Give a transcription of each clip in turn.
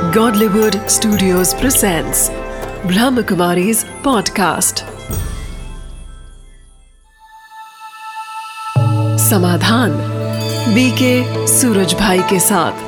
Godlywood Studios presents Brahmakumari's podcast. समाधान BK Suraj भाई के साथ।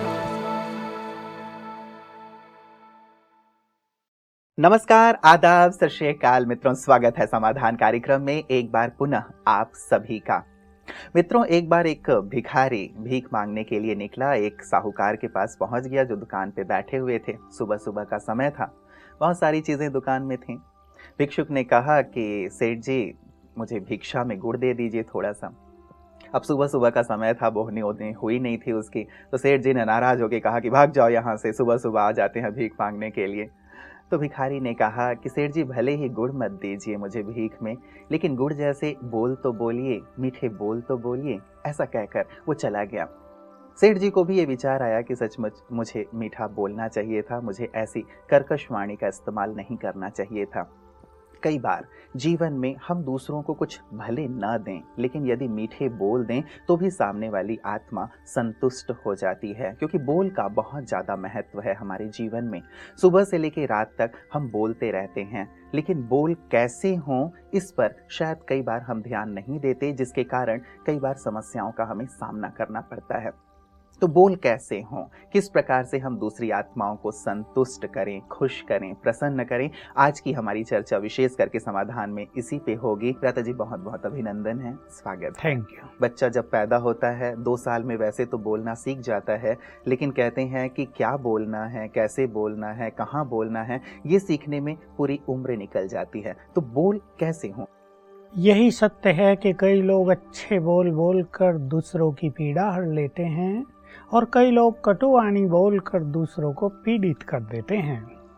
नमस्कार, आदाब, सत श्री अकाल मित्रों, स्वागत है समाधान कार्यक्रम में एक बार पुनः आप सभी का। मित्रों, एक बार एक भिखारी भीख मांगने के लिए निकला। एक साहूकार के पास पहुंच गया जो दुकान पे बैठे हुए थे। सुबह सुबह का समय था, बहुत सारी चीजें दुकान में थीं। भिक्षुक ने कहा कि सेठ जी, मुझे भिक्षा में गुड़ दे दीजिए थोड़ा सा। अब सुबह सुबह का समय था, बोहनी ओहनी हुई नहीं थी उसकी, तो सेठ जी ने नाराज होकर कहा कि भाग जाओ यहाँ से, सुबह सुबह आ जाते हैं भीख मांगने के लिए। तो भिखारी ने कहा कि सेठ जी, भले ही गुड़ मत दीजिए मुझे भीख में, लेकिन गुड़ जैसे बोल तो बोलिए, मीठे बोल तो बोलिए। ऐसा कहकर वो चला गया। सेठ जी को भी ये विचार आया कि सचमुच मुझे मीठा बोलना चाहिए था, मुझे ऐसी कर्कश वाणी का इस्तेमाल नहीं करना चाहिए था। कई बार जीवन में हम दूसरों को कुछ भले न दें, लेकिन यदि मीठे बोल दें तो भी सामने वाली आत्मा संतुष्ट हो जाती है, क्योंकि बोल का बहुत ज़्यादा महत्व है हमारे जीवन में। सुबह से लेकर रात तक हम बोलते रहते हैं, लेकिन बोल कैसे हों इस पर शायद कई बार हम ध्यान नहीं देते, जिसके कारण कई बार समस्याओं का हमें सामना करना पड़ता है। तो बोल कैसे हों, किस प्रकार से हम दूसरी आत्माओं को संतुष्ट करें, खुश करें, प्रसन्न करें, आज की हमारी चर्चा विशेष करके समाधान में इसी पे होगी। प्राता जी, बहुत बहुत अभिनंदन है, स्वागत। Thank you. बच्चा जब पैदा होता है 2 साल में वैसे तो बोलना सीख जाता है, लेकिन कहते हैं कि क्या बोलना है, कैसे बोलना है, कहाँ बोलना है, ये सीखने में पूरी उम्र निकल जाती है। तो बोल कैसे हों? यही सत्य है कि कई लोग अच्छे बोल बोल कर दूसरों की पीड़ा हर लेते हैं और कई लोग कटुवाणी बोल कर दूसरों को पीड़ित कर देते हैं।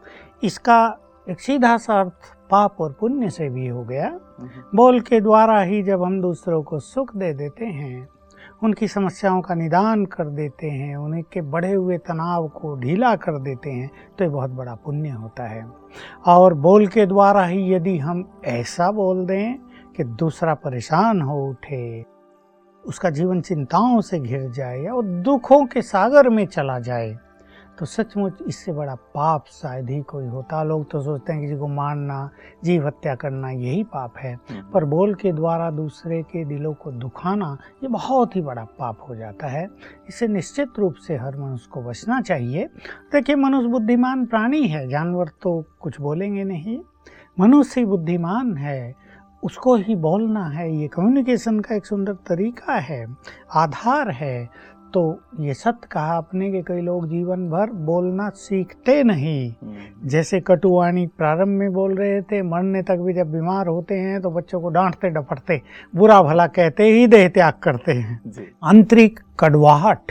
इसका एक सीधा सा अर्थ पाप और पुण्य से भी हो गया। बोल के द्वारा ही जब हम दूसरों को सुख दे देते हैं, उनकी समस्याओं का निदान कर देते हैं, उनके बढ़े हुए तनाव को ढीला कर देते हैं, तो ये बहुत बड़ा पुण्य होता है। और बोल के द्वारा ही यदि हम ऐसा बोल दें कि दूसरा परेशान हो उठे, उसका जीवन चिंताओं से घिर जाए या वो दुखों के सागर में चला जाए, तो सचमुच इससे बड़ा पाप शायद ही कोई होता। लोग तो सोचते हैं किसी को मारना, जीव हत्या करना यही पाप है, पर बोल के द्वारा दूसरे के दिलों को दुखाना ये बहुत ही बड़ा पाप हो जाता है। इससे निश्चित रूप से हर मनुष्य को बचना चाहिए। देखिए, मनुष्य बुद्धिमान प्राणी है, जानवर तो कुछ बोलेंगे नहीं, मनुष्य ही बुद्धिमान है, उसको ही बोलना है। ये कम्युनिकेशन का एक सुंदर तरीका है, आधार है। तो ये सत्य कहा आपने कि कई लोग जीवन भर बोलना सीखते नहीं। जैसे कटुवाणी प्रारंभ में बोल रहे थे, मरने तक भी जब बीमार होते हैं तो बच्चों को डांटते डपटते, बुरा भला कहते ही देह त्याग करते हैं। आंतरिक कड़वाहट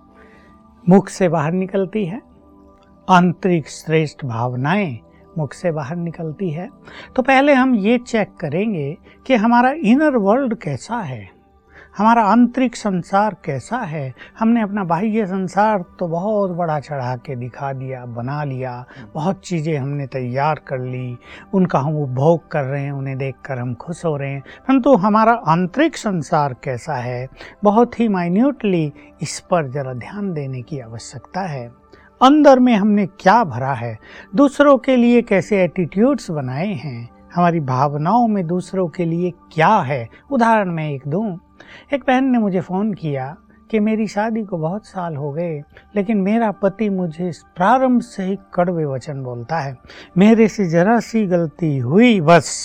मुख से बाहर निकलती है, आंतरिक श्रेष्ठ भावनाएं मुख से बाहर निकलती है। तो पहले हम ये चेक करेंगे कि हमारा इनर वर्ल्ड कैसा है, हमारा आंतरिक संसार कैसा है। हमने अपना बाह्य संसार तो बहुत बड़ा चढ़ा के दिखा दिया, बना लिया, बहुत चीज़ें हमने तैयार कर ली, उनका हम उपभोग कर रहे हैं, उन्हें देखकर हम खुश हो रहे हैं, परंतु हमारा आंतरिक संसार कैसा है, बहुत ही माइन्यूटली इस पर जरा ध्यान देने की आवश्यकता है। अंदर में हमने क्या भरा है, दूसरों के लिए कैसे एटीट्यूड्स बनाए हैं, हमारी भावनाओं में दूसरों के लिए क्या है। उदाहरण मैं एक दूं, एक बहन ने मुझे फ़ोन किया कि मेरी शादी को बहुत साल हो गए, लेकिन मेरा पति मुझे प्रारंभ से ही कड़वे वचन बोलता है, मेरे से जरा सी गलती हुई बस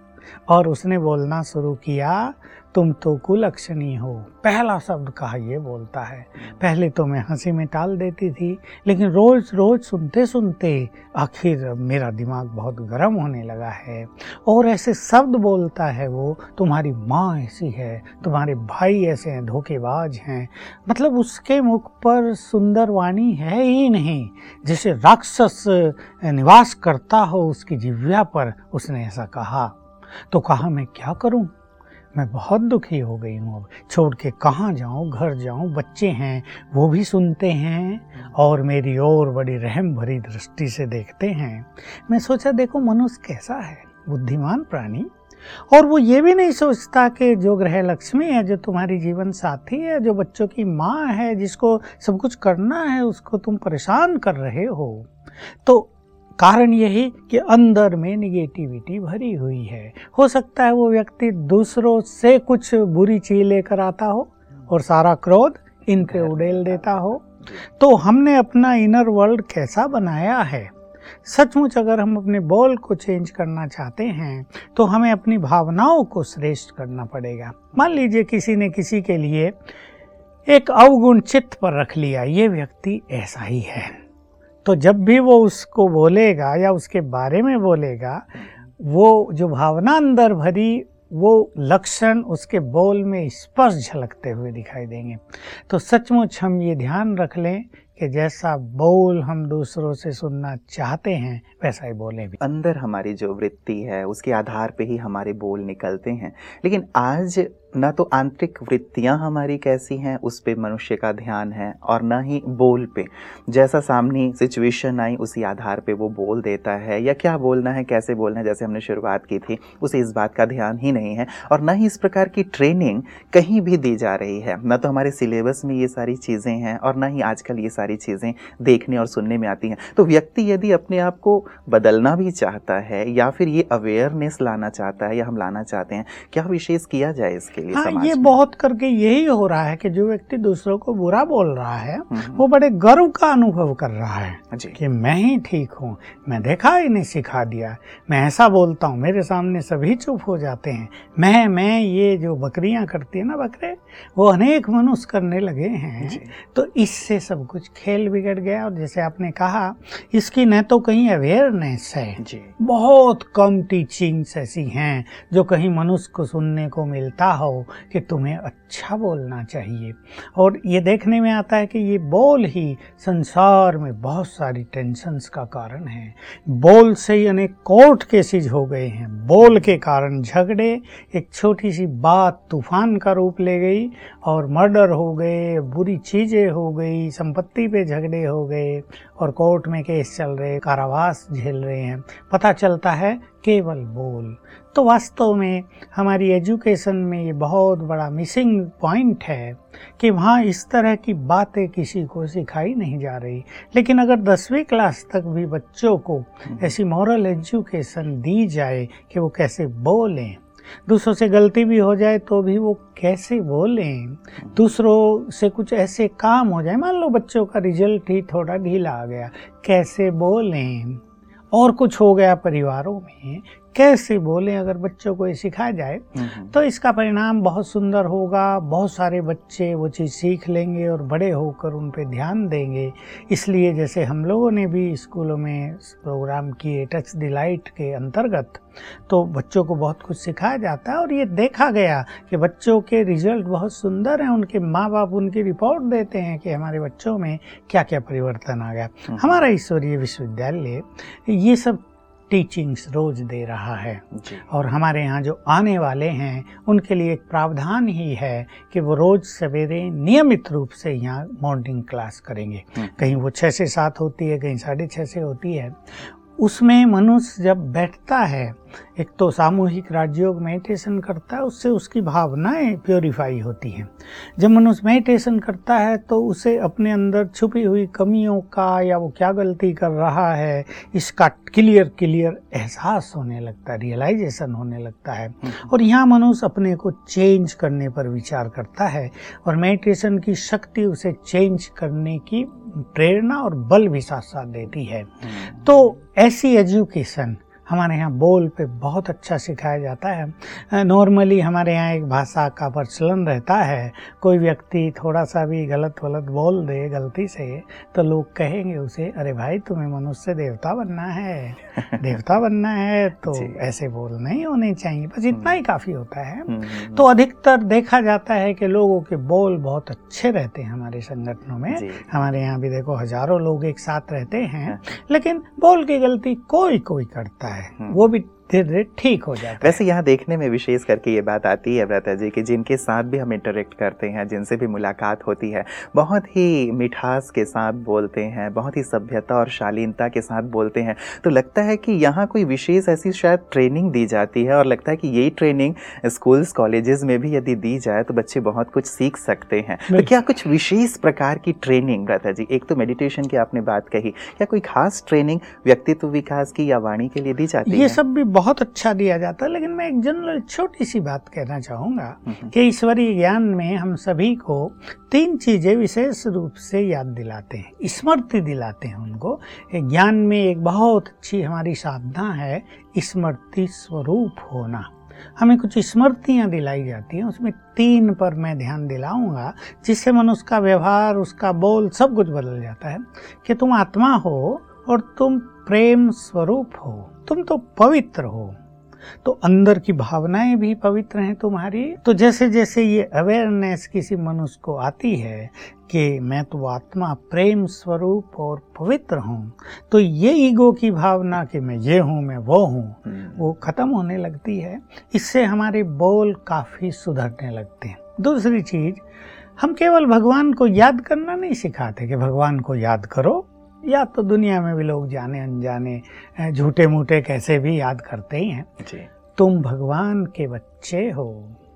और उसने बोलना शुरू किया, तुम तो कुलक्षणी हो। पहला शब्द कहा ये बोलता है। पहले तो मैं हंसी में टाल देती थी, लेकिन रोज़ रोज़ सुनते सुनते आखिर मेरा दिमाग बहुत गर्म होने लगा है। और ऐसे शब्द बोलता है वो, तुम्हारी माँ ऐसी है, तुम्हारे भाई ऐसे हैं, धोखेबाज हैं। मतलब उसके मुख पर सुंदर वाणी है ही नहीं, जैसे राक्षस निवास करता हो उसकी जिह्वा पर। उसने ऐसा कहा तो कहा, मैं क्या करूं, मैं बहुत दुखी हो गई हूँ, अब छोड़ के कहाँ जाऊँ, घर जाऊँ, बच्चे हैं वो भी सुनते हैं और मेरी ओर बड़ी रहम भरी दृष्टि से देखते हैं। मैं सोचा देखो मनुष्य कैसा है, बुद्धिमान प्राणी, और वो ये भी नहीं सोचता कि जो ग्रह लक्ष्मी है, जो तुम्हारी जीवन साथी है, जो बच्चों की माँ है, जिसको सब कुछ करना है, उसको तुम परेशान कर रहे हो। तो कारण यही कि अंदर में निगेटिविटी भरी हुई है। हो सकता है वो व्यक्ति दूसरों से कुछ बुरी चीज लेकर आता हो और सारा क्रोध इन पे उड़ेल देता हो। तो हमने अपना इनर वर्ल्ड कैसा बनाया है? सचमुच अगर हम अपने बोल को चेंज करना चाहते हैं तो हमें अपनी भावनाओं को श्रेष्ठ करना पड़ेगा। मान लीजिए किसी ने किसी के लिए एक अवगुण चित्त पर रख लिया, ये व्यक्ति ऐसा ही है, तो जब भी वो उसको बोलेगा या उसके बारे में बोलेगा, वो जो भावना अंदर भरी वो लक्षण उसके बोल में स्पष्ट झलकते हुए दिखाई देंगे। तो सचमुच हम ये ध्यान रख लें कि जैसा बोल हम दूसरों से सुनना चाहते हैं वैसा ही बोले भी। अंदर हमारी जो वृत्ति है उसके आधार पे ही हमारे बोल निकलते हैं। लेकिन आज ना तो आंतरिक वृत्तियां हमारी कैसी हैं उस पे मनुष्य का ध्यान है, और ना ही बोल पे। जैसा सामने सिचुएशन आई उसी आधार पे वो बोल देता है, या क्या बोलना है, कैसे बोलना है, जैसे हमने शुरुआत की थी, उसे इस बात का ध्यान ही नहीं है। और ना ही इस प्रकार की ट्रेनिंग कहीं भी दी जा रही है, ना तो हमारे सिलेबस में ये सारी चीज़ें हैं, और ना ही आजकल ये सारी चीज़ें देखने और सुनने में आती हैं। तो व्यक्ति यदि अपने आप को बदलना भी चाहता है या फिर ये अवेयरनेस लाना चाहता है या हम लाना चाहते हैं, क्या विशेष किया जाए इसके लिए? हाँ, ये बहुत करके यही हो रहा है कि जो व्यक्ति दूसरों को बुरा बोल रहा है वो बड़े गर्व का अनुभव कर रहा है कि मैं ही ठीक हूँ, मैं देखा इन्हें सिखा दिया, मैं ऐसा बोलता हूँ, मेरे सामने सभी चुप हो जाते हैं। मैं ये जो बकरियां करती है ना, बकरे, वो अनेक मनुष्य करने लगे हैं। तो इससे सब कुछ खेल बिगड़ गया। और जैसे आपने कहा, इसकी न तो कहीं अवेयरनेस है, बहुत कम टीचिंग्स ऐसी हैं जो कहीं मनुष्य को सुनने को मिलता हो कि तुम्हें अच्छा बोलना चाहिए। और ये देखने में आता है कि ये बोल ही संसार में बहुत सारी टेंशन्स का कारण है। बोल से ही अनेक कोर्ट केसेस हो गए हैं। बोल के कारण झगड़े, एक छोटी सी बात तूफान का रूप ले गई और मर्डर हो गए, बुरी चीज़ें हो गई, संपत्ति पे झगड़े हो गए और कोर्ट में केस चल रहे, कारावास झेल रहे हैं। पता चलता है केवल बोल। तो वास्तव में हमारी एजुकेशन में ये बहुत बड़ा मिसिंग पॉइंट है कि वहाँ इस तरह की बातें किसी को सिखाई नहीं जा रही। लेकिन अगर 10वीं क्लास तक भी बच्चों को ऐसी मॉरल एजुकेशन दी जाए कि वो कैसे बोलें, दूसरों से गलती भी हो जाए तो भी वो कैसे बोलें, दूसरों से कुछ ऐसे काम हो जाए, मान लो बच्चों का रिजल्ट ही थोड़ा ढीला आ गया, कैसे बोलें, और कुछ हो गया परिवारों में, कैसे बोलें, अगर बच्चों को ये सिखाया जाए तो इसका परिणाम बहुत सुंदर होगा। बहुत सारे बच्चे वो चीज़ सीख लेंगे और बड़े होकर उन पे ध्यान देंगे। इसलिए जैसे हम लोगों ने भी स्कूलों में प्रोग्राम किए टच द लाइट के अंतर्गत, तो बच्चों को बहुत कुछ सिखाया जाता है और ये देखा गया कि बच्चों के रिजल्ट बहुत सुंदर हैं। उनके माँ बाप उनकी रिपोर्ट देते हैं कि हमारे बच्चों में क्या क्या परिवर्तन आ गया। हमारा ईश्वरीय विश्वविद्यालय ये सब टीचिंग्स रोज दे रहा है और हमारे यहाँ जो आने वाले हैं उनके लिए एक प्रावधान ही है कि वो रोज सवेरे नियमित रूप से यहाँ मॉर्निंग क्लास करेंगे। कहीं वो 6 से 7 होती है, कहीं 6:30 से होती है। उसमें मनुष्य जब बैठता है, एक तो सामूहिक राजयोग मेडिटेशन करता है, उससे उसकी भावनाएं प्योरीफाई होती हैं। जब मनुष्य मेडिटेशन करता है तो उसे अपने अंदर छुपी हुई कमियों का या वो क्या गलती कर रहा है इसका क्लियर एहसास होने लगता है, रियलाइजेशन होने लगता है। और यहाँ मनुष्य अपने को चेंज करने पर विचार करता है और मेडिटेशन की शक्ति उसे चेंज करने की प्रेरणा और बल भी साथ साथ देती है। तो ऐसी एजुकेशन हमारे यहाँ बोल पे बहुत अच्छा सिखाया जाता है। नॉर्मली हमारे यहाँ एक भाषा का प्रचलन रहता है, कोई व्यक्ति थोड़ा सा भी गलत बोल दे गलती से तो लोग कहेंगे उसे, अरे भाई तुम्हें मनुष्य से देवता बनना है, देवता बनना है तो ऐसे बोल नहीं होने चाहिए। बस इतना ही काफ़ी होता है। तो अधिकतर देखा जाता है कि लोगों के बोल बहुत अच्छे रहते हैं हमारे संगठनों में। हमारे यहाँ भी देखो हजारों लोग एक साथ रहते हैं, लेकिन बोल की गलती कोई करता है, वो भी धीरे धीरे ठीक हो जाता है। वैसे यहाँ देखने में विशेष करके ये बात आती है व्रता जी कि जिनके साथ भी हम इंटरेक्ट करते हैं, जिनसे भी मुलाकात होती है, बहुत ही मिठास के साथ बोलते हैं, बहुत ही सभ्यता और शालीनता के साथ बोलते हैं, तो लगता है कि यहाँ कोई विशेष ऐसी शायद ट्रेनिंग दी जाती है और लगता है कि यही ट्रेनिंग स्कूल्स कॉलेजेस में भी यदि दी जाए तो बच्चे बहुत कुछ सीख सकते हैं। तो क्या कुछ विशेष प्रकार की ट्रेनिंग व्रता जी, एक तो मेडिटेशन की आपने बात कही, क्या कोई खास ट्रेनिंग व्यक्तित्व विकास की या वाणी के लिए दी जाती है? ये सब भी बहुत अच्छा दिया जाता है, लेकिन मैं एक जनरल छोटी सी बात कहना चाहूँगा कि ईश्वरीय ज्ञान में हम सभी को 3 चीज़ें विशेष रूप से याद दिलाते हैं, स्मृति दिलाते हैं उनको। ज्ञान में एक बहुत अच्छी हमारी साधना है स्मृति स्वरूप होना। हमें कुछ स्मृतियाँ दिलाई जाती हैं, उसमें 3 पर मैं ध्यान दिलाऊंगा, जिससे मनुष्य का व्यवहार, उसका बोल, सब कुछ बदल जाता है। कि तुम आत्मा हो और तुम प्रेम स्वरूप हो, तुम तो पवित्र हो, तो अंदर की भावनाएं भी पवित्र हैं तुम्हारी। तो जैसे जैसे ये अवेयरनेस किसी मनुष्य को आती है कि मैं तो आत्मा, प्रेम स्वरूप और पवित्र हूँ, तो ये ईगो की भावना कि मैं ये हूँ, मैं वो हूँ, वो खत्म होने लगती है। इससे हमारे बोल काफ़ी सुधरने लगते हैं। दूसरी चीज़, हम केवल भगवान को याद करना नहीं सिखाते कि भगवान को याद करो, या तो दुनिया में भी लोग जाने अनजाने झूठे मूठे कैसे भी याद करते ही हैं जी। तुम भगवान के बच्चे हो,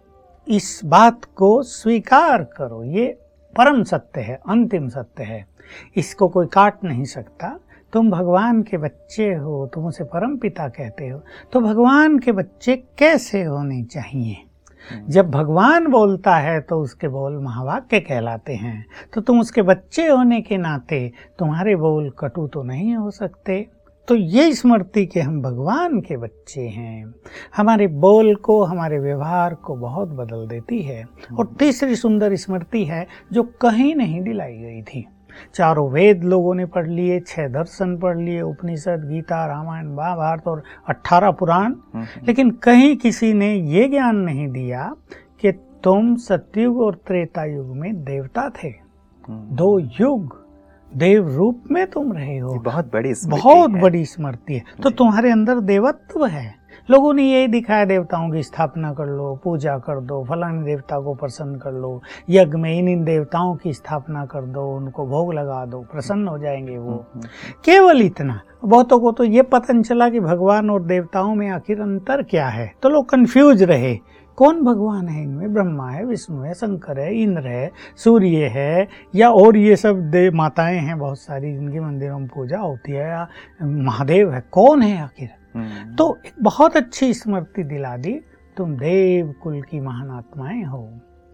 इस बात को स्वीकार करो, ये परम सत्य है, अंतिम सत्य है, इसको कोई काट नहीं सकता। तुम भगवान के बच्चे हो, तुम उसे परम पिता कहते हो, तो भगवान के बच्चे कैसे होने चाहिए? जब भगवान बोलता है तो उसके बोल महावाक्य कहलाते हैं, तो तुम उसके बच्चे होने के नाते तुम्हारे बोल कटु तो नहीं हो सकते। तो ये स्मृति कि हम भगवान के बच्चे हैं, हमारे बोल को, हमारे व्यवहार को बहुत बदल देती है। और तीसरी सुंदर स्मृति है जो कहीं नहीं दिलाई गई थी। 4 वेद लोगों ने पढ़ लिए, 6 दर्शन पढ़ लिए, उपनिषद, गीता, रामायण, महाभारत और 18 पुराण, लेकिन कहीं किसी ने ये ज्ञान नहीं दिया कि तुम सतयुग और त्रेता युग में देवता थे, 2 युग देव रूप में तुम रहे हो। बहुत बड़ी स्मृति है। तो तुम्हारे अंदर देवत्व है। लोगों ने यही दिखाया, देवताओं की स्थापना कर लो, पूजा कर दो, फलाने देवता को प्रसन्न कर लो, यज्ञ में इन देवताओं की स्थापना कर दो, उनको भोग लगा दो, प्रसन्न हो जाएंगे वो। केवल इतना। बहुतों को तो ये पता नहीं चला कि भगवान और देवताओं में आखिर अंतर क्या है। तो लोग कंफ्यूज रहे, कौन भगवान है इनमें? ब्रह्मा है, विष्णु है, शंकर है, इंद्र है, सूर्य है, या और ये सब देव माताएं हैं बहुत सारी जिनके मंदिरों में पूजा होती है, या महादेव है, कौन है आखिर? तो एक बहुत अच्छी स्मृति दिला दी, तुम देव कुल की महान आत्माएं हो,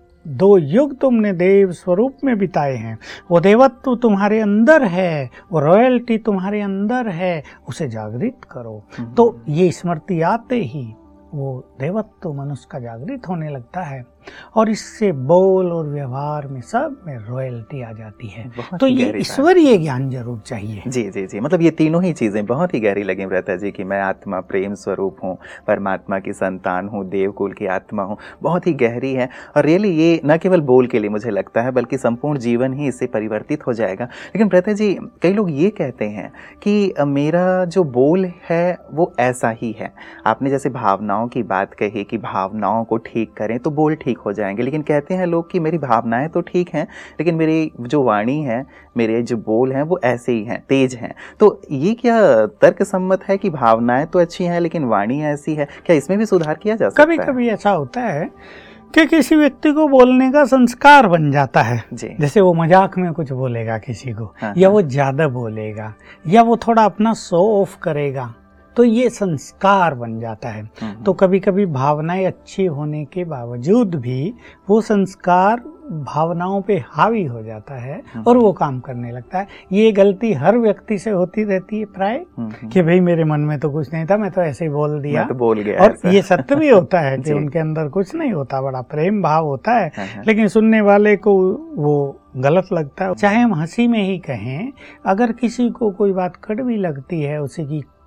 2 युग तुमने देव स्वरूप में बिताए हैं, वो देवत्व तुम्हारे अंदर है, वो रॉयल्टी तुम्हारे अंदर है, उसे जागृत करो। तो ये स्मृति आते ही वो देवत्व मनुष्य का जागृत होने लगता है, और इससे बोल और व्यवहार में सब में रॉयल्टी आ जाती है। तो ये ईश्वरीय ज्ञान जरूर चाहिए। जी जी जी, मतलब ये तीनों ही चीज़ें बहुत ही गहरी लगी व्रता जी कि मैं आत्मा, प्रेम स्वरूप हूँ, परमात्मा की संतान हूँ, देवकुल की आत्मा हूँ, बहुत ही गहरी है। और रियली ये न केवल बोल के लिए मुझे लगता है, बल्कि संपूर्ण जीवन ही इससे परिवर्तित हो जाएगा। लेकिन व्रता जी, कई लोग ये कहते हैं कि मेरा जो बोल है वो ऐसा ही है। आपने जैसे भावनाओं की बात कही कि भावनाओं को ठीक करें तो बोल ठीक हो जाएंगे, लेकिन कहते हैं लोग कि मेरी भावनाएं तो ठीक हैं, लेकिन मेरी जो वाणी है, मेरे जो बोल हैं वो ऐसे ही हैं, तेज हैं। तो ये क्या तर्क सम्मत है कि भावनाएं तो अच्छी हैं लेकिन वाणी ऐसी है? क्या इसमें भी सुधार किया जा सकता है? कभी कभी ऐसा होता है कि किसी व्यक्ति को बोलने का संस्कार बन जाता है। जैसे वो मजाक में कुछ बोलेगा किसी को, या वो ज्यादा बोलेगा, या वो थोड़ा अपना शो ऑफ करेगा, तो ये संस्कार बन जाता है। तो कभी कभी भावनाएं अच्छी होने के बावजूद भी वो संस्कार भावनाओं पे हावी हो जाता है और वो काम करने लगता है। ये गलती हर व्यक्ति से होती रहती है प्राय, कि भाई मेरे मन में तो कुछ नहीं था, मैं तो ऐसे ही बोल दिया, मैं तो बोल गया। और ये सत्य भी होता है कि उनके अंदर कुछ नहीं होता, बड़ा प्रेम भाव होता है, लेकिन सुनने वाले को वो गलत लगता है। चाहे हम हंसी में ही कहें, अगर किसी को कोई बात कड़वी लगती है, उसी की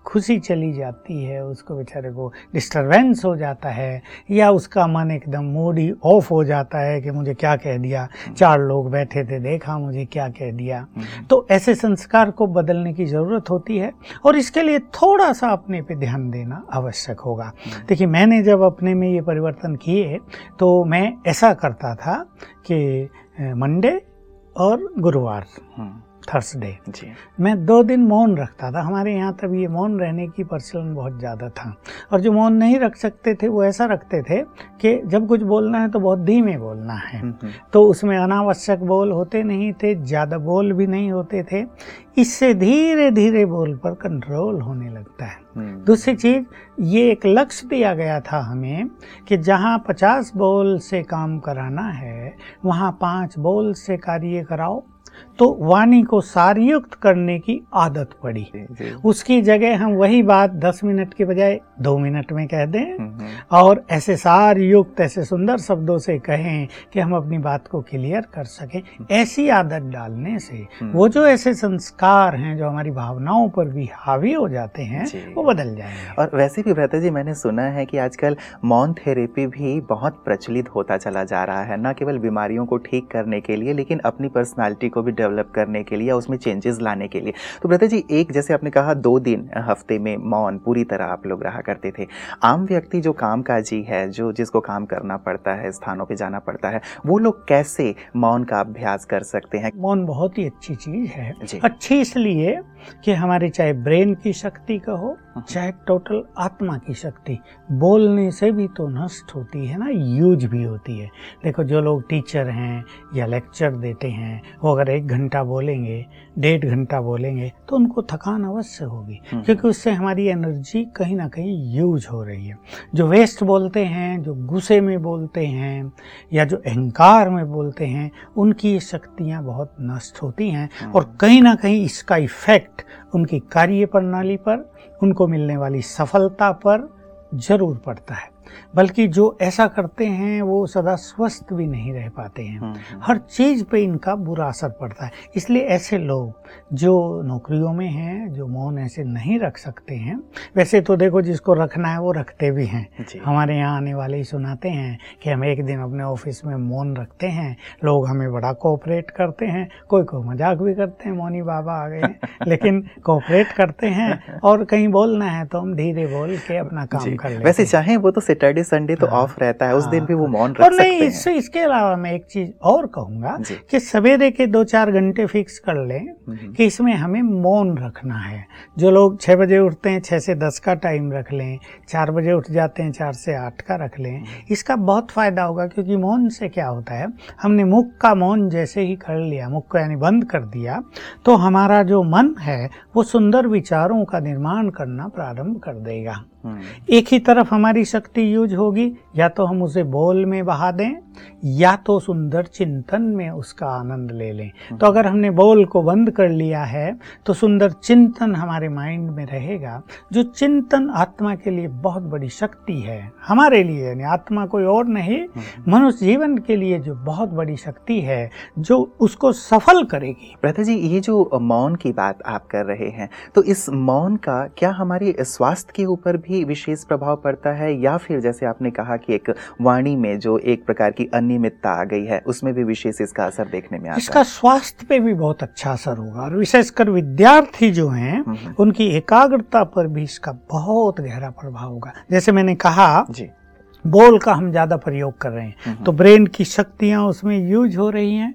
खुशी चली जाती है, उसको बेचारे को डिस्टरबेंस हो जाता है, या उसका मन एकदम मूड ही ऑफ हो जाता है कि मुझे क्या कह दिया, 4 लोग बैठे थे देखा मुझे क्या कह दिया। तो ऐसे संस्कार को बदलने की ज़रूरत होती है और इसके लिए थोड़ा सा अपने पे ध्यान देना आवश्यक होगा। देखिए, मैंने जब अपने में ये परिवर्तन किए तो मैं ऐसा करता था कि मंडे और गुरुवार, थर्सडे, मैं 2 दिन मौन रखता था। हमारे यहाँ तब ये मौन रहने की प्रचलन बहुत ज़्यादा था, और जो मौन नहीं रख सकते थे वो ऐसा रखते थे कि जब कुछ बोलना है तो बहुत धीमे बोलना है, तो उसमें अनावश्यक बोल होते नहीं थे, ज़्यादा बोल भी नहीं होते थे। इससे धीरे धीरे बोल पर कंट्रोल होने लगता है। दूसरी चीज़, ये एक लक्ष्य दिया गया था हमें कि जहाँ 50 बोल से काम कराना है वहाँ 5 बोल से कार्य कराओ। तो वाणी को सारयुक्त करने की आदत पड़ी। उसकी जगह हम वही बात 10 मिनट के बजाय 2 मिनट में कह दें, और ऐसे सारयुक्त, ऐसे सुंदर शब्दों से कहें कि हम अपनी बात को क्लियर कर सकें। ऐसी आदत डालने से वो जो ऐसे संस्कार हैं जो हमारी भावनाओं पर भी हावी हो जाते हैं वो बदल जाएंगे। और वैसे भी भ्राता जी, मैंने सुना है कि आजकल मौन थेरेपी भी बहुत प्रचलित होता चला जा रहा है, न केवल बीमारियों को ठीक करने के लिए लेकिन अपनी पर्सनालिटी को भी डेवलप करने के लिए या उसमें चेंजेस लाने के लिए। तो भ्राता जी, एक जैसे आपने कहा 2 दिन हफ्ते में मौन पूरी तरह आप लोग रहा करते थे। आम व्यक्ति जो कामकाजी है, जो जिसको काम करना पड़ता है, स्थानों पे जाना पड़ता है, वो लोग कैसे मौन का अभ्यास कर सकते हैं? मौन बहुत ही अच्छी चीज है। अच्छी इसलिए कि हमारे चाहे ब्रेन की शक्ति का हो, चाहे टोटल आत्मा की शक्ति, बोलने से भी तो नष्ट होती है ना, यूज भी होती है। देखो, जो लोग टीचर हैं या लेक्चर देते हैं, वो अगर 1 घंटा बोलेंगे, 1.5 घंटा बोलेंगे तो उनको थकान अवश्य होगी, क्योंकि उससे हमारी एनर्जी कहीं ना कहीं यूज हो रही है। जो वेस्ट बोलते हैं, जो गुस्से में बोलते हैं या जो अहंकार में बोलते हैं, उनकी शक्तियाँ बहुत नष्ट होती हैं, और कहीं ना कहीं इसका इफेक्ट उनकी कार्य प्रणाली पर, उनको मिलने वाली सफलता पर जरूर पड़ता है। बल्कि जो ऐसा करते हैं वो सदा स्वस्थ भी नहीं रह पाते हैं। हर चीज़ पे इनका बुरा असर पड़ता है। इसलिए ऐसे लोग जो नौकरियों में हैं, जो मौन ऐसे नहीं रख सकते हैं, वैसे तो देखो जिसको रखना है वो रखते भी हैं। हमारे यहाँ आने वाले ही सुनाते हैं कि हम एक दिन अपने ऑफिस में मौन रखते हैं, लोग हमें बड़ा कोऑपरेट करते हैं, कोई को मजाक भी करते हैं, मौनी बाबा आ गए, लेकिन कोऑपरेट करते हैं, और कहीं बोलना है तो हम धीरे बोल के अपना काम कर लेते हैं। वैसे चाहे वो तो सैटरडे संडे तो ऑफ रहता है, उस दिन भी वो मौन रख सकते हैं। इसके अलावा मैं एक चीज और कहूंगा कि सवेरे के 2-4 घंटे फिक्स कर लें कि इसमें हमें मौन रखना है। जो लोग 6 बजे उठते हैं, 6 से 10 का टाइम रख लें, 4 बजे उठ जाते हैं, 4 से 8 का रख लें। इसका बहुत फायदा होगा, क्योंकि मौन से क्या होता है, हमने मुख का मौन जैसे ही कर लिया, मुख को यानी बंद कर दिया, तो हमारा जो मन है वो सुंदर विचारों का निर्माण करना प्रारंभ कर देगा। एक ही तरफ हमारी शक्ति यूज होगी, या तो हम उसे बोल में बहा दें या तो सुंदर चिंतन में उसका आनंद ले लें। तो अगर हमने बोल को बंद कर लिया है तो सुंदर चिंतन हमारे माइंड में रहेगा, जो चिंतन आत्मा के लिए बहुत बड़ी शक्ति है, हमारे लिए, यानी आत्मा कोई और नहीं, मनुष्य जीवन के लिए जो बहुत बड़ी शक्ति है, जो उसको सफल करेगी। भ्राता जी, ये जो मौन की बात आप कर रहे हैं, तो इस मौन का क्या हमारे स्वास्थ्य के ऊपर भी विशेष प्रभाव पड़ता है, या फिर जैसे आपने कहा कि एक वाणी में जो एक प्रकार की अनियमितता आ गई है, उसमें भी विशेष इसका असर देखने में आता है? इसका स्वास्थ्य पे भी बहुत अच्छा असर होगा, और विशेषकर विद्यार्थी जो हैं उनकी एकाग्रता पर भी इसका बहुत गहरा प्रभाव होगा। जैसे मैंने कहा जी, बोल का हम ज्यादा प्रयोग कर रहे हैं तो ब्रेन की शक्तियां उसमें यूज हो रही हैं।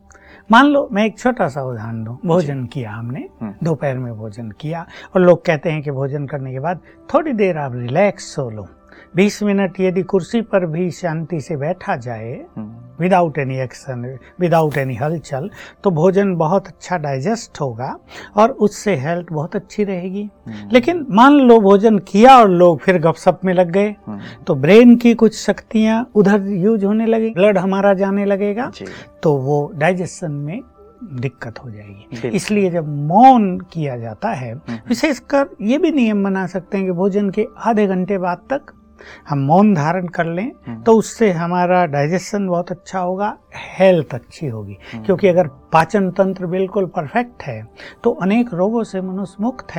मान लो मैं एक छोटा सा उदाहरण दूं, भोजन किया हमने, दोपहर में भोजन किया, और लोग कहते हैं कि भोजन करने के बाद थोड़ी देर आप रिलैक्स हो लो, 20 मिनट यदि कुर्सी पर भी शांति से बैठा जाए, without any action, without any हलचल, तो भोजन बहुत अच्छा डाइजेस्ट होगा और उससे हेल्थ बहुत अच्छी रहेगी। लेकिन मान लो भोजन किया और लोग फिर गपशप में लग गए, तो ब्रेन की कुछ शक्तियां उधर यूज होने लगी, ब्लड हमारा जाने लगेगा, तो वो डाइजेशन में दिक्कत हो जाएगी। इसलिए जब मौन किया जाता है, विशेषकर ये भी नियम बना सकते हैं कि भोजन के आधे घंटे बाद तक हम मौन धारण कर लें, तो उससे हमारा डाइजेशन बहुत अच्छा होगा, हेल्थ अच्छी होगी। क्योंकि अगर पाचन तंत्र बिल्कुल परफेक्ट है तो अनेक रोगों से मनुष्य मुक्त है,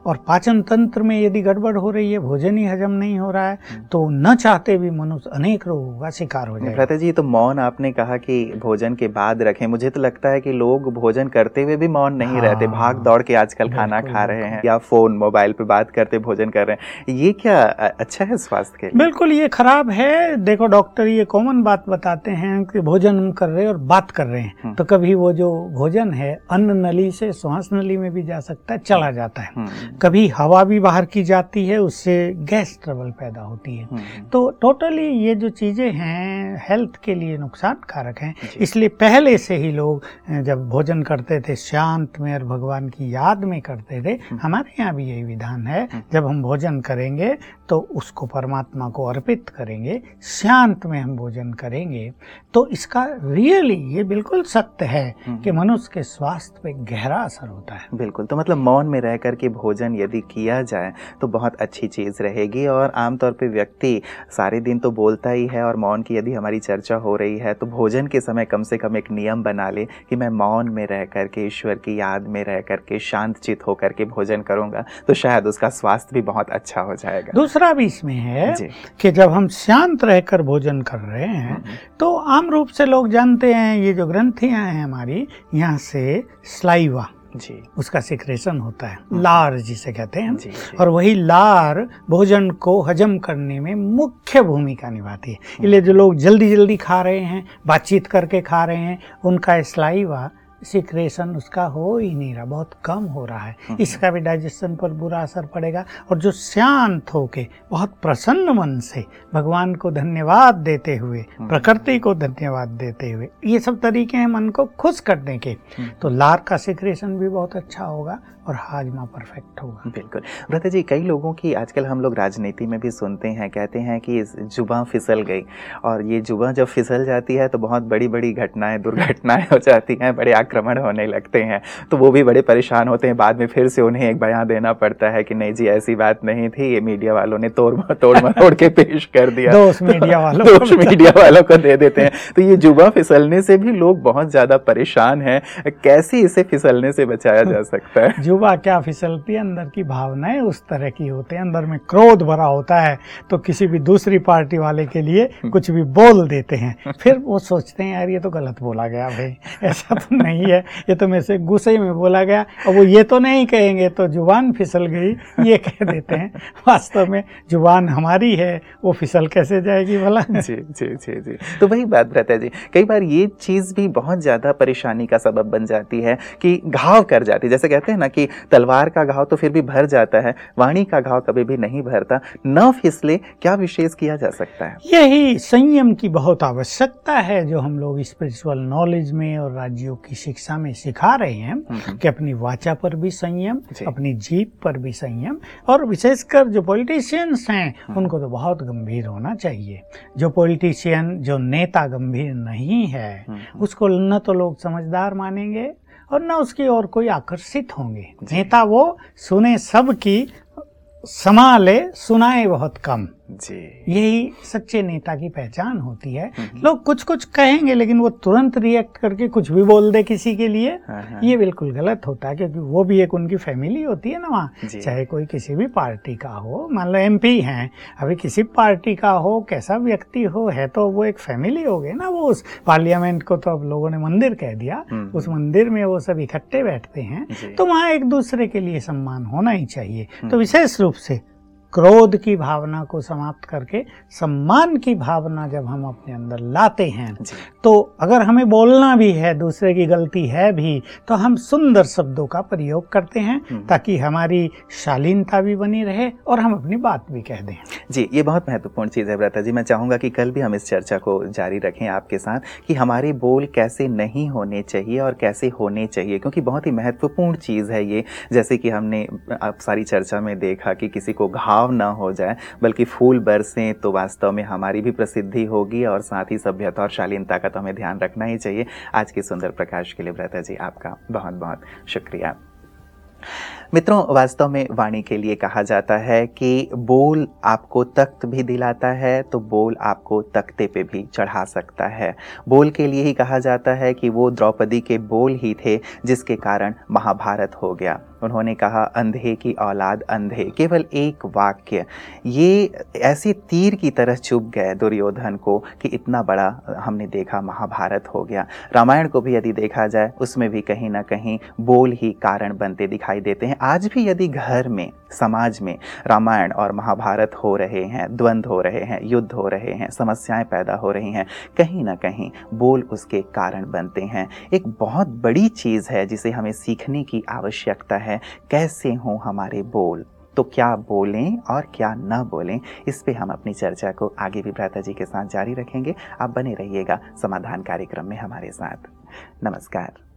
और पाचन तंत्र में यदि गड़बड़ हो रही है, भोजन ही हजम नहीं हो रहा है, तो न चाहते भी मनुष्य अनेक रोगों का शिकार हो जाएगा। भ्राता जी, तो मौन आपने कहा कि भोजन के बाद रखें, मुझे तो लगता है कि लोग भोजन करते हुए भी मौन नहीं रहते, भाग दौड़ के आजकल खाना खा रहे हैं या फोन मोबाइल पे बात करते भोजन कर रहे हैं। ये क्या अच्छा है स्वास्थ्य के लिए? बिल्कुल ये खराब है। देखो डॉक्टर ये कॉमन बात बताते हैं कि भोजन हम कर रहे हैं और बात कर रहे हैं, तो कभी वो जो भोजन है अन्न नली से श्वास नली में भी जा सकता है, चला जाता है। कभी हवा भी बाहर की जाती है, उससे गैस ट्रबल पैदा होती है। तो टोटली ये जो चीजें हैं हेल्थ के लिए नुकसान कारक हैं। इसलिए पहले से ही लोग जब भोजन करते थे शांत में और भगवान की याद में करते थे। हमारे यहाँ भी यही विधान है, जब हम भोजन करेंगे तो उसको परमात्मा को अर्पित करेंगे, शांत में हम भोजन करेंगे, तो इसका रियली ये बिल्कुल सत्य है कि मनुष्य के स्वास्थ्य पे गहरा असर होता है। बिल्कुल, तो मतलब मौन में रह करके भोजन यदि किया जाए तो बहुत अच्छी चीज़ रहेगी। और आमतौर पे व्यक्ति सारे दिन तो बोलता ही है, और मौन की यदि हमारी चर्चा हो रही है तो भोजन के समय कम से कम एक नियम बना ले कि मैं मौन में रह करके, ईश्वर की याद में रह करके, शांत चित होकर के भोजन करूँगा, तो शायद उसका स्वास्थ्य भी बहुत अच्छा हो जाएगा। दूसरा भी इसमें है कि जब हम शांत रहकर भोजन कर रहे हैं तो आम रूप से लोग जानते हैं ये जो ग्रंथियां हैं हमारी, यहाँ से स्लाइवा उसका सिक्रेशन होता है, लार जिसे कहते हैं। और वही लार भोजन को हजम करने में मुख्य भूमिका निभाती है। इसलिए जो लोग जल्दी जल्दी खा रहे हैं, बातचीत करके खा रहे हैं, उनका स्लाइवा सिक्रेशन उसका हो ही नहीं रहा, बहुत कम हो रहा है। इसका भी डाइजेशन पर बुरा असर पड़ेगा। और जो शांत होके बहुत प्रसन्न मन से भगवान को धन्यवाद देते हुए, प्रकृति को धन्यवाद देते हुए, ये सब तरीके हैं मन को खुश करने के, तो लार का सिक्रेशन भी बहुत अच्छा होगा और हाजमा परफेक्ट होगा। बिल्कुल। भ्राता जी, कई लोगों की आजकल हम लोग राजनीति में भी सुनते हैं, कहते हैं कि जुबान फिसल गई, और ये जुबान जब फिसल जाती है तो बहुत बड़ी बड़ी घटनाएं, दुर्घटनाएं हो जाती हैं, बड़े आक्रमण होने लगते हैं, तो वो भी बड़े परेशान होते हैं। बाद में फिर से उन्हें एक बयान देना पड़ता है कि नहीं जी ऐसी बात नहीं थी, ये मीडिया वालों ने तोड़ मरोड़ के पेश कर दिया, दोष मीडिया वालों को दे देते हैं। तो ये जुबान फिसलने से भी लोग बहुत ज्यादा परेशान हैं, कैसे इसे फिसलने से बचाया जा सकता है? जुबा क्या फिसलती है, अंदर की भावनाएं उस तरह की होते हैं, अंदर में क्रोध भरा होता है, तो किसी भी दूसरी पार्टी वाले के लिए कुछ भी बोल देते हैं, फिर वो सोचते हैं यार ये तो गलत बोला गया भाई, ऐसा तो नहीं है, ये तो मेरे से गुस्से में बोला गया, और वो ये तो नहीं कहेंगे तो जुबान फिसल गई ये कह देते हैं। वास्तव में जुबान हमारी है, वो फिसल कैसे जाएगी भला? जी जी जी जी। तो वही बात रहता है जी, कई बार ये चीज भी बहुत ज्यादा परेशानी का सबब बन जाती है कि घाव कर जाती है। जैसे कहते हैं ना कि तलवार का घाव तो फिर भी भर जाता है, वाणी का घाव कभी भी नहीं भरता। न फिसले, क्या विशेष किया जा सकता है? यही संयम की बहुत आवश्यकता है, जो हम लोग स्पिरिचुअल नॉलेज में और राज्यों की शिक्षा में सिखा रहे हैं कि अपनी वाचा पर भी संयम, अपनी जीभ पर भी संयम, और विशेषकर जो पॉलिटिशियंस हैं उनको तो बहुत गंभीर होना चाहिए। जो पॉलिटिशियन, जो नेता गंभीर नहीं है, उसको न तो लोग समझदार मानेंगे और न उसकी ओर कोई आकर्षित होंगे। नेता वो सुने सब की, संभाले सुनाए बहुत कम। जी, यही सच्चे नेता की पहचान होती है। लोग कुछ कुछ कहेंगे लेकिन वो तुरंत रिएक्ट करके कुछ भी बोल दे किसी के लिए, ये बिल्कुल गलत होता है, क्योंकि वो भी एक उनकी फैमिली होती है ना वहाँ, चाहे कोई किसी भी पार्टी का हो, मान लो MP हैं, अभी किसी पार्टी का हो, कैसा व्यक्ति हो, है तो वो एक फैमिली हो गई ना। वो उस पार्लियामेंट को तो अब लोगों ने मंदिर कह दिया, उस मंदिर में वो सब इकट्ठे बैठते हैं, तो वहाँ एक दूसरे के लिए सम्मान होना ही चाहिए। तो विशेष रूप से क्रोध की भावना को समाप्त करके सम्मान की भावना जब हम अपने अंदर लाते हैं, तो अगर हमें बोलना भी है, दूसरे की गलती है भी, तो हम सुंदर शब्दों का प्रयोग करते हैं ताकि हमारी शालीनता भी बनी रहे और हम अपनी बात भी कह दें। जी, ये बहुत महत्वपूर्ण चीज़ है भ्राता जी। मैं चाहूँगा कि कल भी हम इस चर्चा को जारी रखें आपके साथ कि हमारे बोल कैसे नहीं होने चाहिए और कैसे होने चाहिए, क्योंकि बहुत ही महत्वपूर्ण चीज़ है ये। जैसे कि हमने आप सारी चर्चा में देखा कि किसी को घाव ना हो जाए, बल्कि फूल बरसें, तो वास्तव में हमारी भी प्रसिद्धि होगी, और साथ ही सभ्यता और शालीनता का तो हमें ध्यान रखना ही चाहिए। आज के सुंदर प्रकाश के लिए भ्राता जी आपका बहुत बहुत शुक्रिया। मित्रों, वास्तव में वाणी के लिए कहा जाता है कि बोल आपको तख्त भी दिलाता है तो बोल आपको तख्ते पे भी चढ़ा सकता है। बोल के लिए ही कहा जाता है कि वो द्रौपदी के बोल ही थे जिसके कारण महाभारत हो गया। उन्होंने कहा अंधे की औलाद अंधे, केवल एक वाक्य ये ऐसे तीर की तरह चुभ गए दुर्योधन को कि इतना बड़ा हमने देखा महाभारत हो गया। रामायण को भी यदि देखा जाए उसमें भी कहीं ना कहीं बोल ही कारण बनते दिखाई देते हैं। आज भी यदि घर में समाज में रामायण और महाभारत हो रहे हैं, द्वंद्व हो रहे हैं, युद्ध हो रहे हैं, समस्याएं पैदा हो रही हैं, कहीं ना कहीं बोल उसके कारण बनते हैं। एक बहुत बड़ी चीज़ है जिसे हमें सीखने की आवश्यकता है, कैसे हों हमारे बोल, तो क्या बोलें और क्या न बोलें, इस पे हम अपनी चर्चा को आगे भी भ्राता जी के साथ जारी रखेंगे। आप बने रहिएगा समाधान कार्यक्रम में हमारे साथ। नमस्कार।